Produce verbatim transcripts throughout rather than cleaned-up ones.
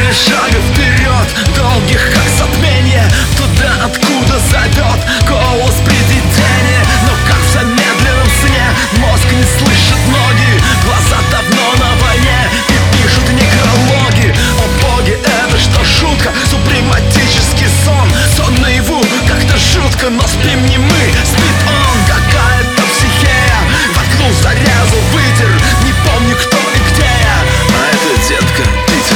Четыре шага вперед, долгих как затмение, туда, откуда зовет голос привидения. Но как в замедленном сне мозг не слышит ноги, глаза давно на войне и пишут некрологи. О боги, это что, шутка? Супрематический сон, сон наяву, как-то жутко, но спим не мы, спит он. Какая-то психея воткнул зарезу, вытер, не помню кто и где я. А это, детка, Питер.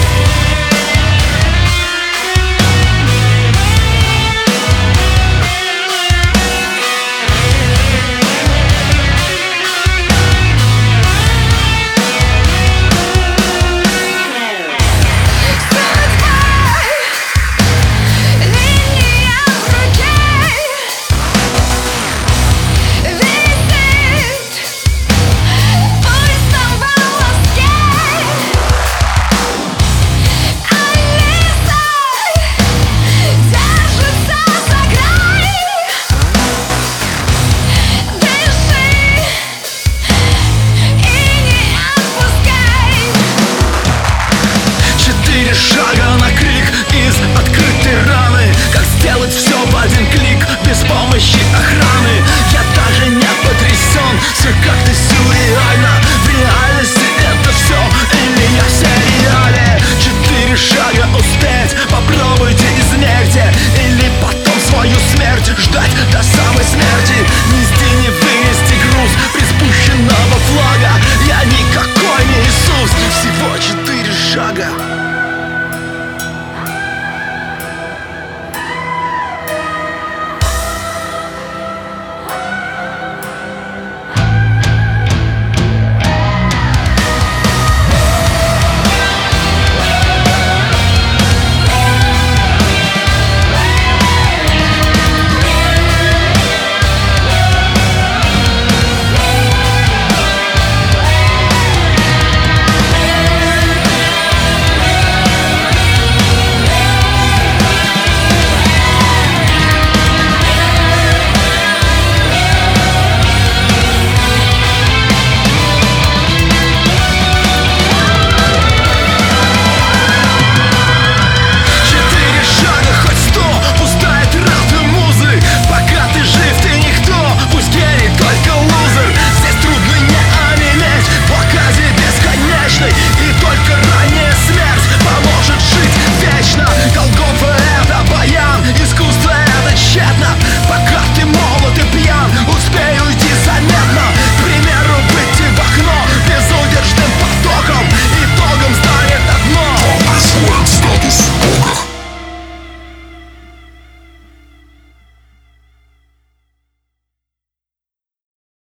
Шага на крик из открытой раны. Как сделать все в один клик без помощи охраны? Я даже не потрясен, все как-то сюрреально. В реальности это все или я в сериале? Четыре шага успеть, попробуйте из негде. Или потом свою смерть ждать до самой смерти. Нести, не вынести груз приспущенного флага. Я никакой не Иисус, всего четыре шага.